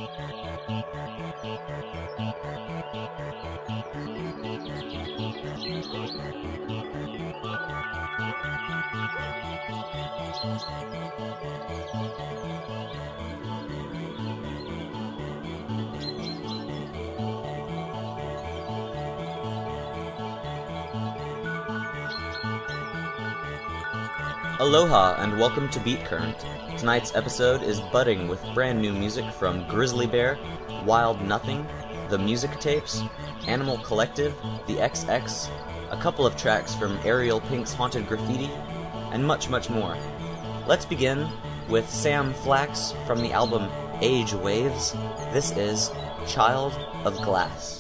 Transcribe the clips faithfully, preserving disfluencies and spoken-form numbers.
Aloha and welcome to Beat Current. Tonight's episode is budding with brand new music from Grizzly Bear, Wild Nothing, The Music Tapes, Animal Collective, The X X, a couple of tracks from Ariel Pink's Haunted Graffiti, and much, much more. Let's begin with Sam Flax from the album Age Waves. This is Child of Glass.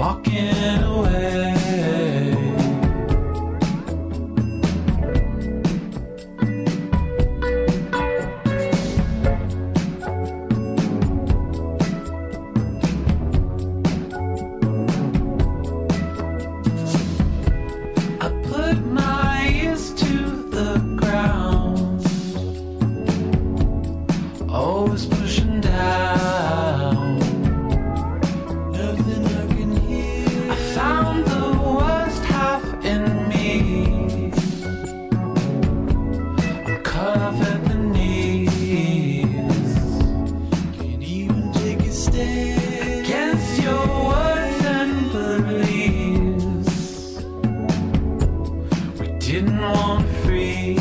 walking away. I put my ears to the ground, always pushing down. Nothing I can hear. I found the worst half in me. I'm cut off at the knees. Can't even take a stand against your words and beliefs. We didn't want to freeze.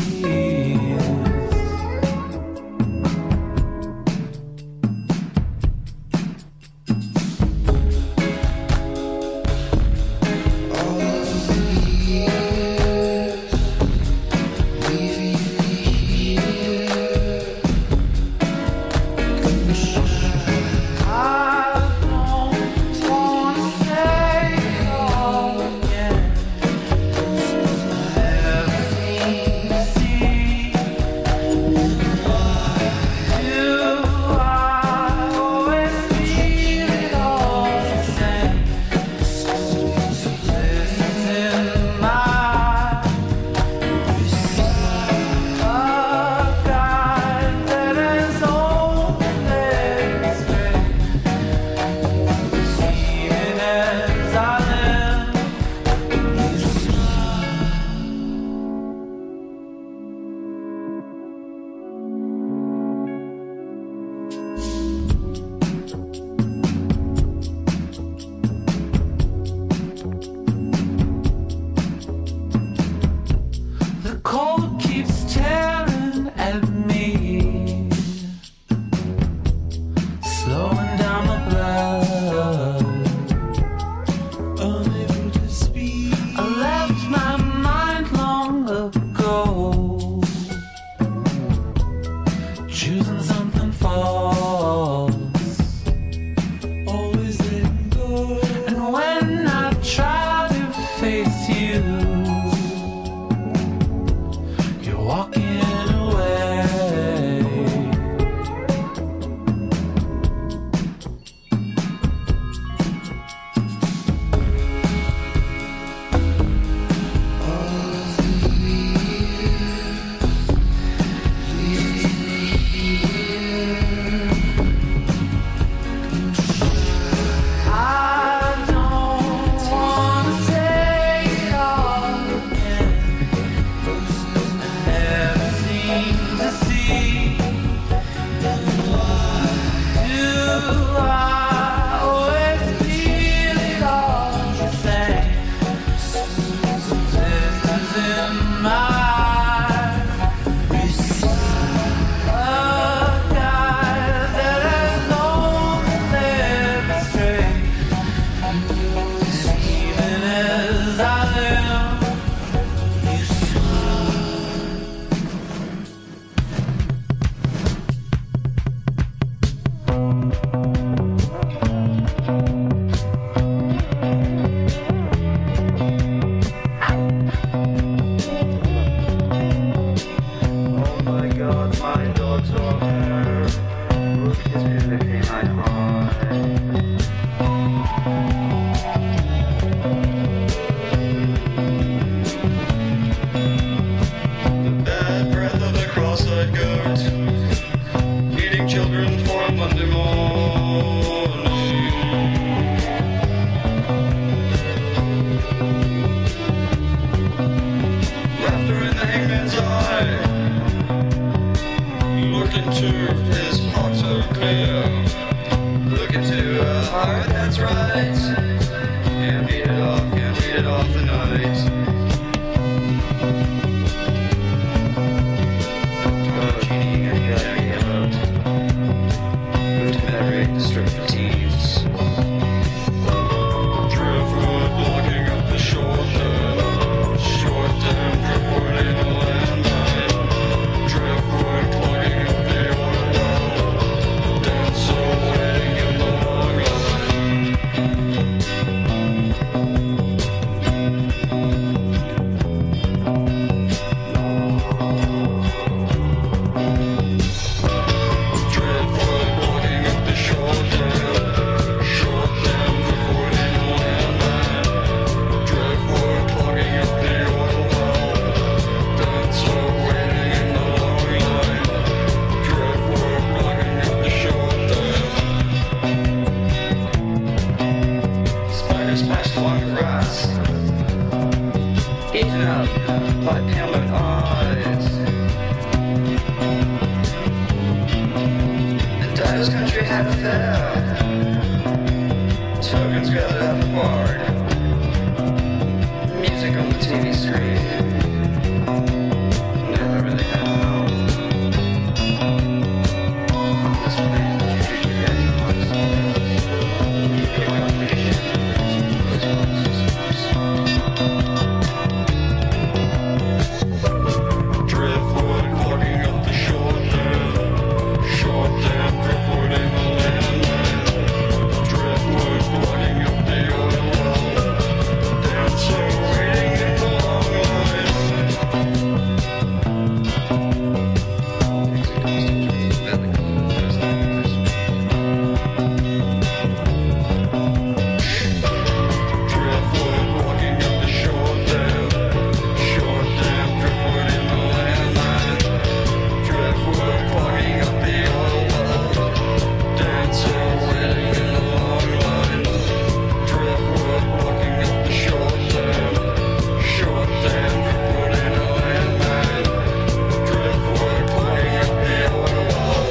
The cold keeps tearing at me, slowing down the blood. Unable to speak, I left my mind long ago, choosing something false, always letting go. And when I try to face you, you're walking away. I don't wanna say it all again. Never seem to see. Do I always feel it all the same? Sisters in my eyes. A guy that has known to live straight. Even as I live, you Oh my god, my dog's on her. Look, his music in my heart. The bad breath of the cross-eyed goat, eating children for a Monday morning. Laughter in the hangman's eye. Look into his heart so clear. Look into a heart that's right. Can't beat it off, can't beat it off the night. Oh, Genie, I gotta be about. Move to Mary, the strip for teens. Driftwood blocking up the short dam. Short dam, driftwood in the landmine. Driftwood clogging up the order. Dance away in the long line. smashed along the grass, eaten up by pale eyes. The Dido's country had a fair, tokens gathered at the bar, music on the T V screen. Never really had a home. On this place, you usually get to watch some you feel like nation. Those monsters. Driftwood clogging up the short dam, short dam, driftwood in the land. Driftwood clogging up the oil well, dancing, waiting in the long line. Driftwood walking up the short dam, short dam, driftwood in the landline. Driftwood clogging up the oil well, dancing, waiting in the long line. Driftwood walking up the short dam, short dam, driftwood in the landline. Driftwood clogging up the oil well.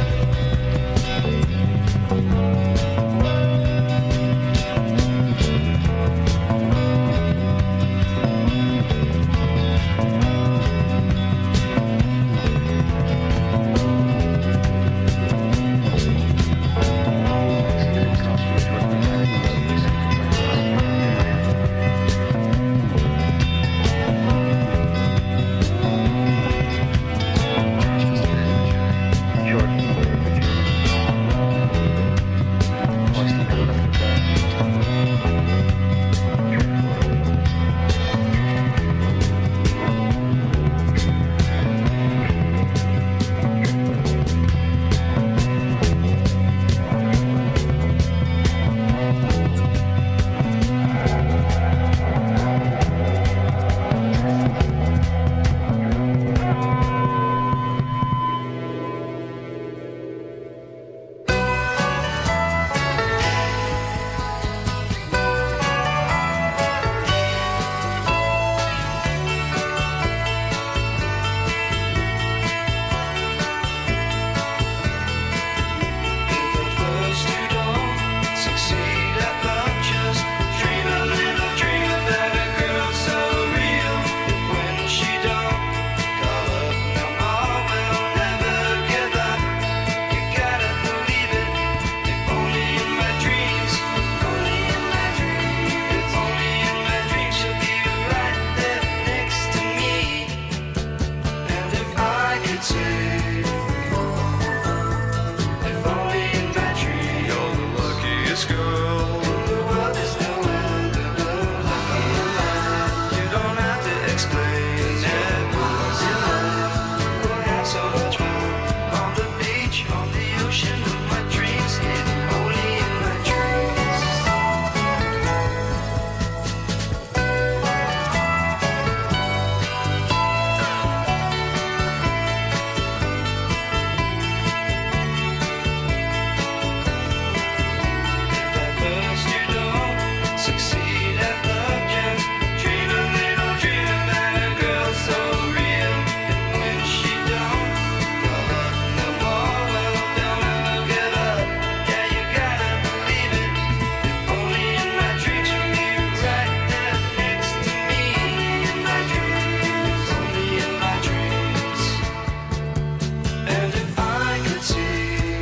First you don't succeed at love, just dream a little dream about a girl so real. When she don't call up no more, will never give up. You gotta believe it. If only in my dreams, only in my dreams, if only in my dreams she'll be right there next to me. And if I could say, if only in my dream, you're the luckiest girl in the world. There's no other girl lucky enough. You don't have to explain it. Once in love, we'll have so much fun on the beach, on the ocean of my dreams. If only in my dreams. If at first you don't succeed at love, just dream a little dream about a girl so real. And when she don't call up no more, well, don't ever give up. Yeah, you gotta believe it. If only in my dreams you'll be right there next to me. In my dreams, only in my dreams. And if I could see,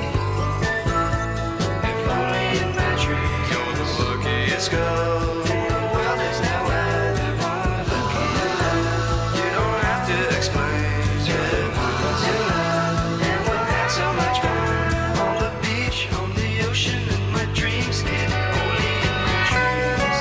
if only in my dreams, you're the luckiest girl in the world. There's no other one lucky enough. You don't have to explain it. Once in love, and we'll have so much fun on the beach, on the ocean, in my dreams. If only in my dreams.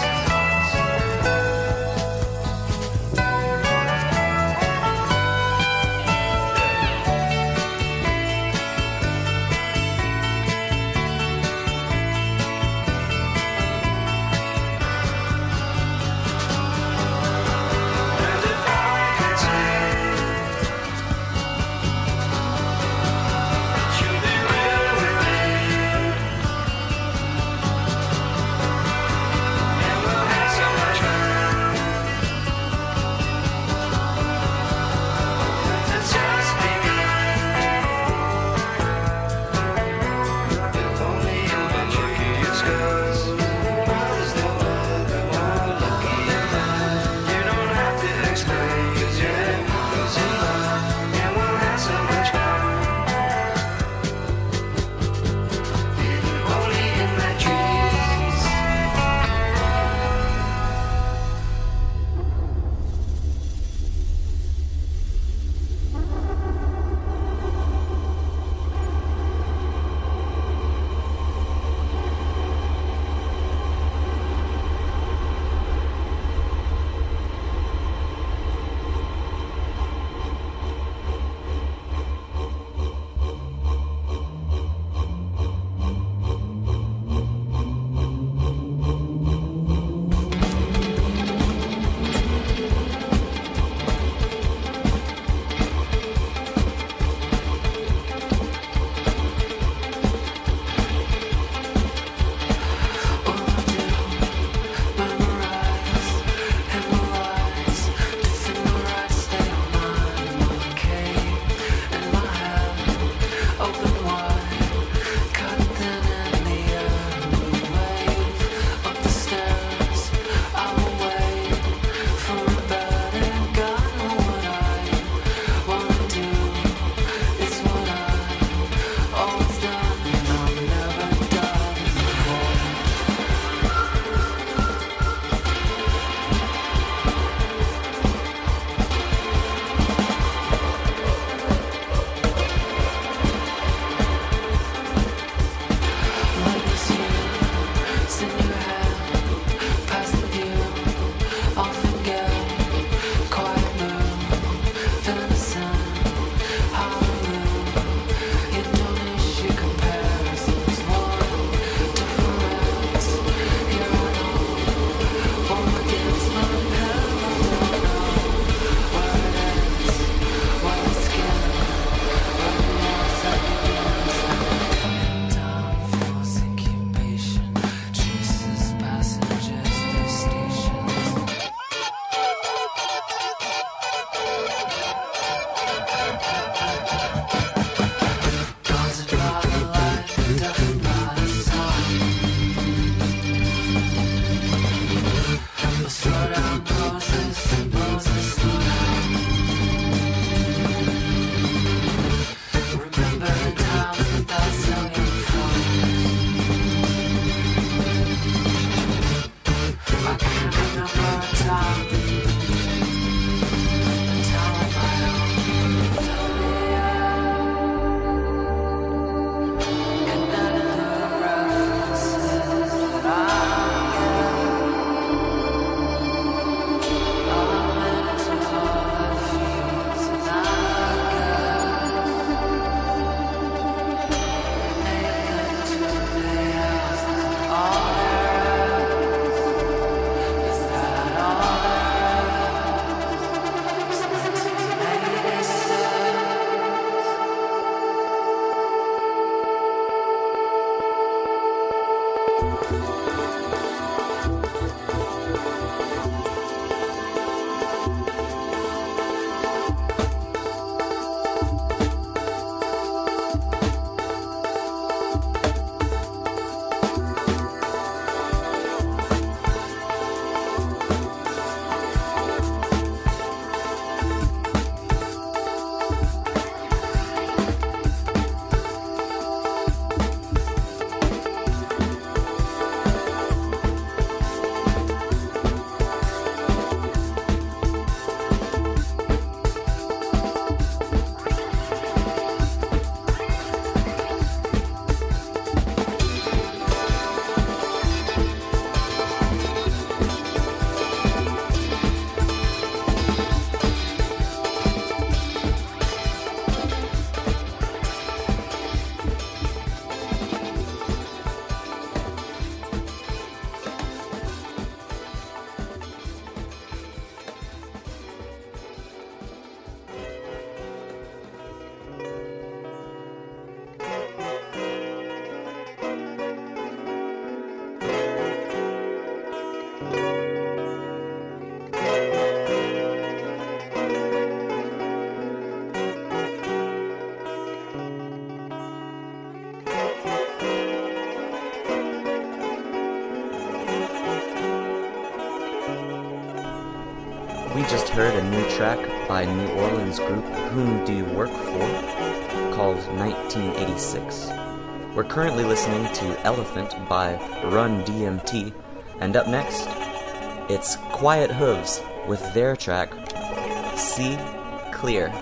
We just heard a new track by New Orleans group Whom Do You Work For? Called nineteen eighty-six. We're currently listening to Elephant by Run D M T, and up next, it's Quiet Hooves with their track See Clear.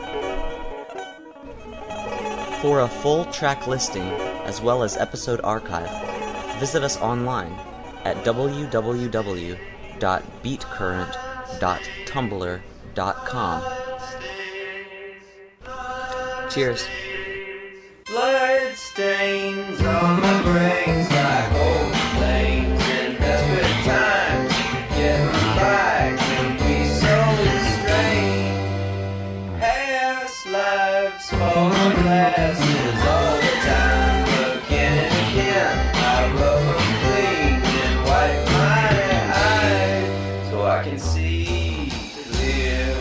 For a full track listing, as well as episode archive, visit us online at w w w dot beatcurrent dot tumblr dot com. Cheers. Blood stains on my brains like old flames in desperate times. Getting by can be so strange. Past lives full of glasses all the time. Again and again, I rub them clean and wipe my eyes so I can see clear.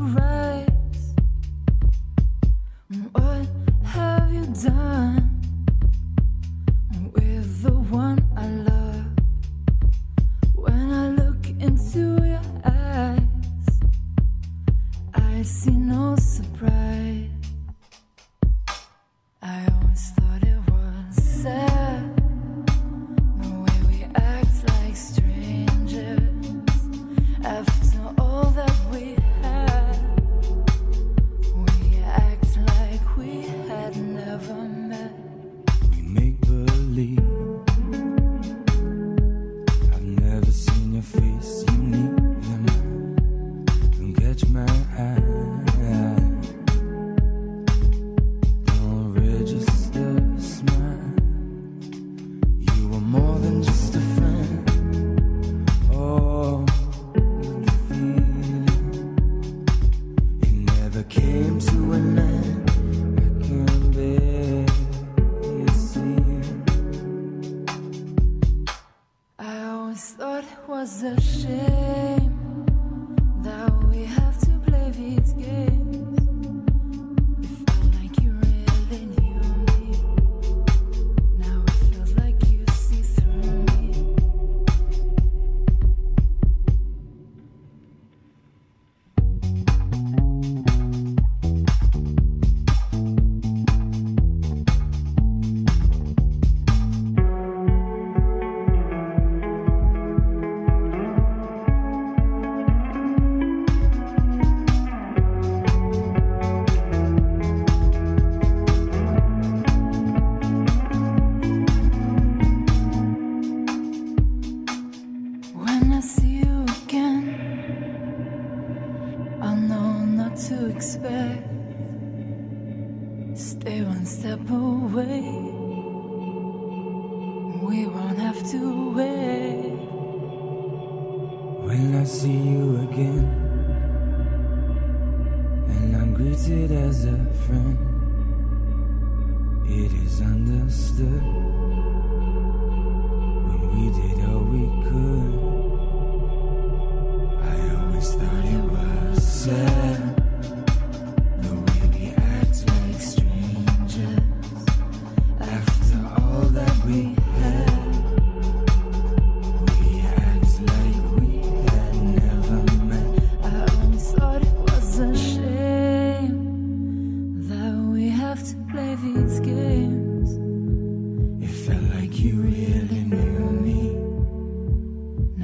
rise. What have you done with the one I love? When I look into your eyes, I see no surprise. I always thought it was sad, the way we act like strangers after all that we had. We act like we had never met. We make believe. I've never seen your face, you need them. Don't catch my eye. Don't register a smile. You were more than just a friend. Oh, the feeling, it never came to an end. I can barely see it. I always thought it was a shame that we have to play these games. It felt like you really knew me. Now it feels like you see through me. When I see you again, I'll know not to expect. Stay one step away. We won't have to wait. When I see you again, and I'm greeted as a friend, it is understood. When we did all we could, I always thought it was sad, the way we act like strangers after all that we had. We act like we had never met. I always thought it was a shame that we have to play these games. It felt like you really knew me.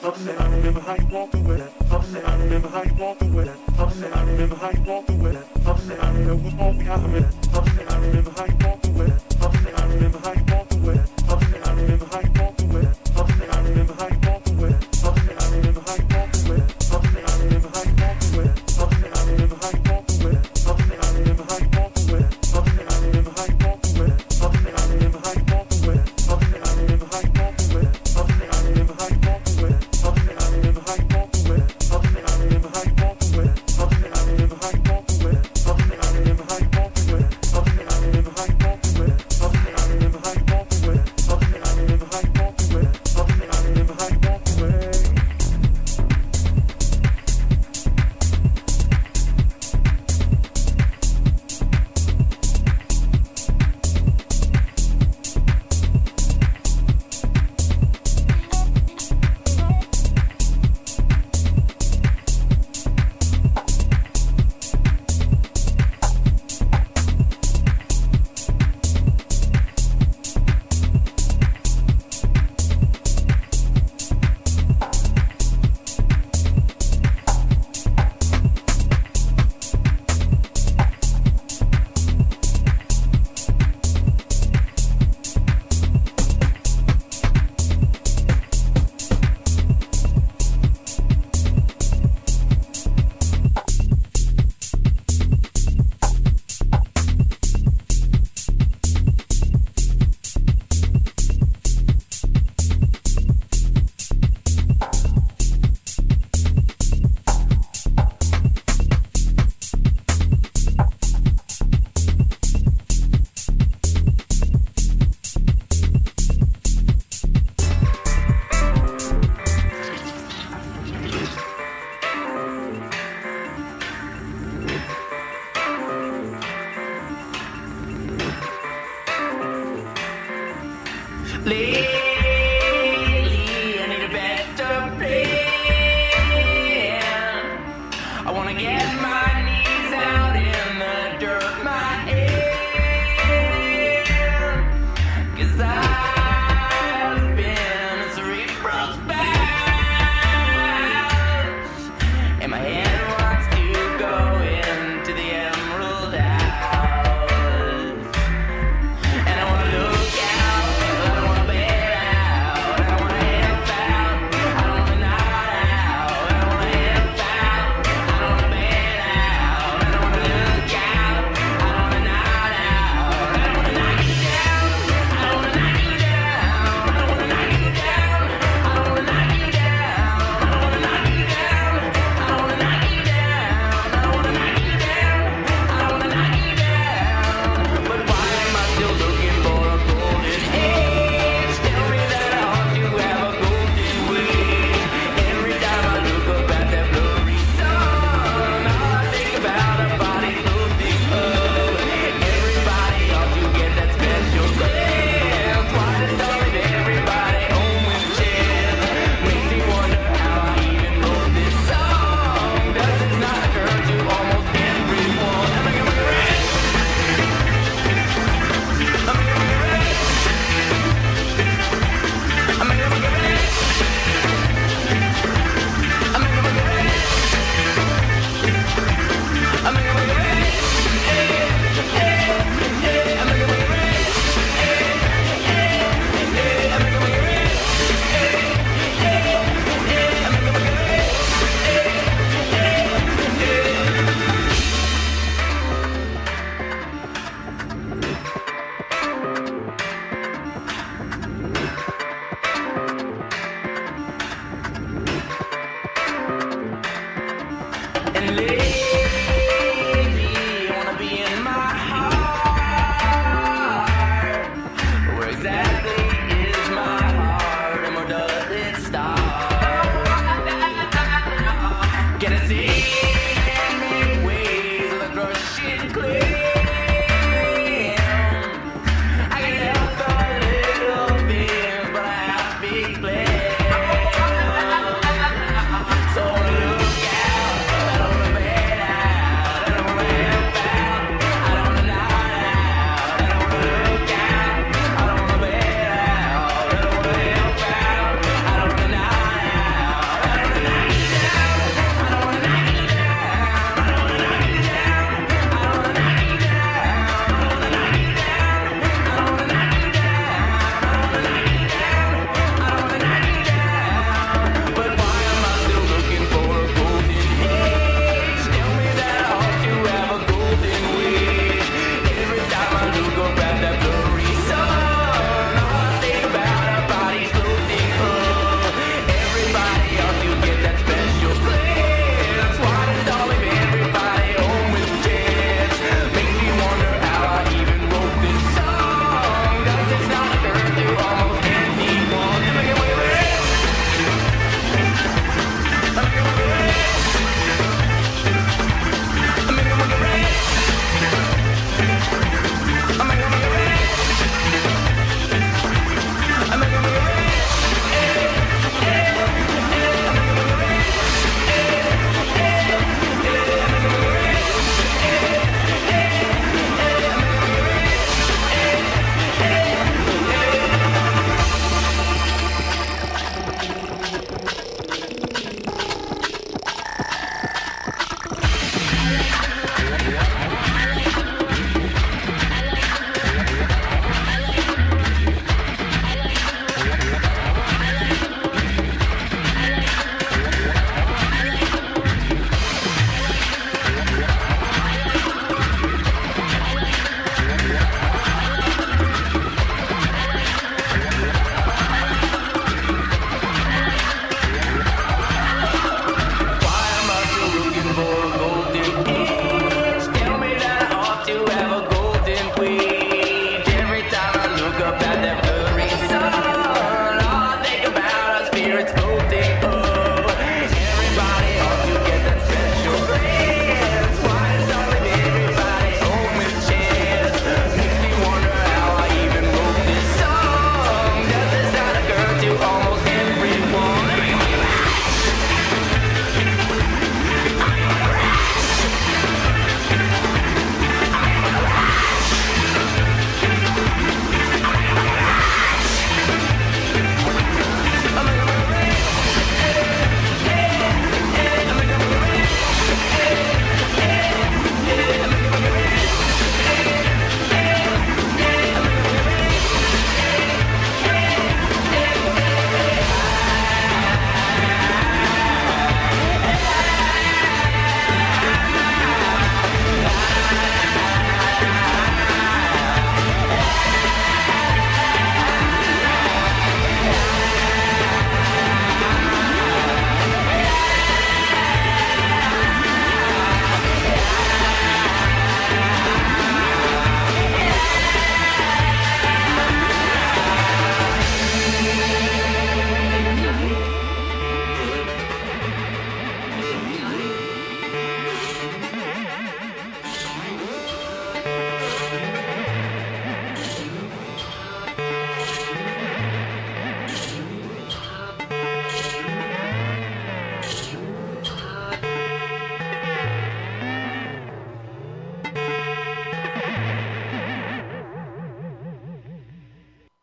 Where exactly